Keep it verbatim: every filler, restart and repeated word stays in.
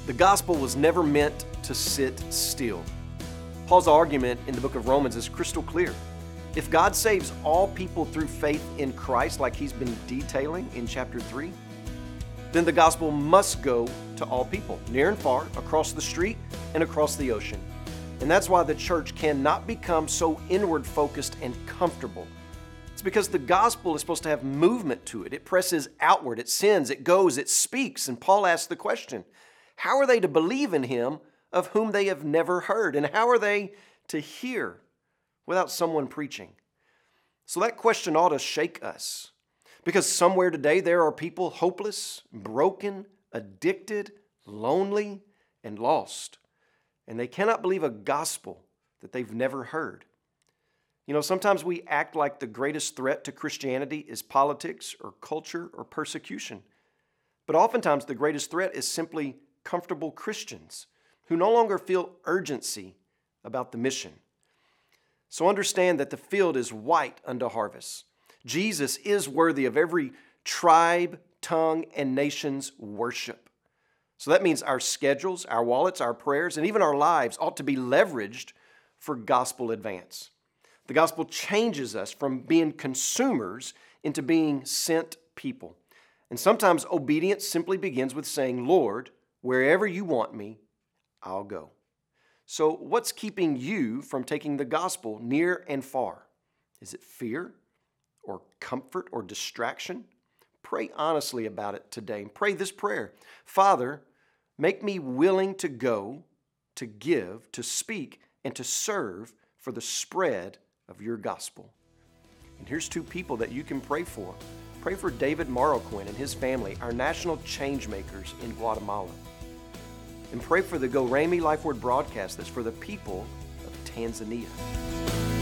The gospel was never meant to sit still. Paul's argument in the book of Romans is crystal clear. If God saves all people through faith in Christ, like he's been detailing in chapter three, then the gospel must go to all people, near and far, across the street and across the ocean. And that's why the church cannot become so inward focused and comfortable. It's because the gospel is supposed to have movement to it. It presses outward, it sends, it goes, it speaks. And Paul asks the question, how are they to believe in him of whom they have never heard? And how are they to hear without someone preaching? So that question ought to shake us. Because somewhere today there are people hopeless, broken, addicted, lonely, and lost. And they cannot believe a gospel that they've never heard. You know, sometimes we act like the greatest threat to Christianity is politics or culture or persecution. But oftentimes the greatest threat is simply comfortable Christians who no longer feel urgency about the mission. So understand that the field is white unto harvest. Jesus is worthy of every tribe, tongue, and nation's worship. So that means our schedules, our wallets, our prayers, and even our lives ought to be leveraged for gospel advance. The gospel changes us from being consumers into being sent people. And sometimes obedience simply begins with saying, Lord, wherever you want me, I'll go. So what's keeping you from taking the gospel near and far? Is it fear or comfort or distraction? Pray honestly about it today and pray this prayer. Father, make me willing to go, to give, to speak, and to serve for the spread of your gospel. And here's two people that you can pray for. Pray for David Marroquin and his family, our national change makers in Guatemala. And pray for the Go Rami Life Word broadcast that's for the people of Tanzania.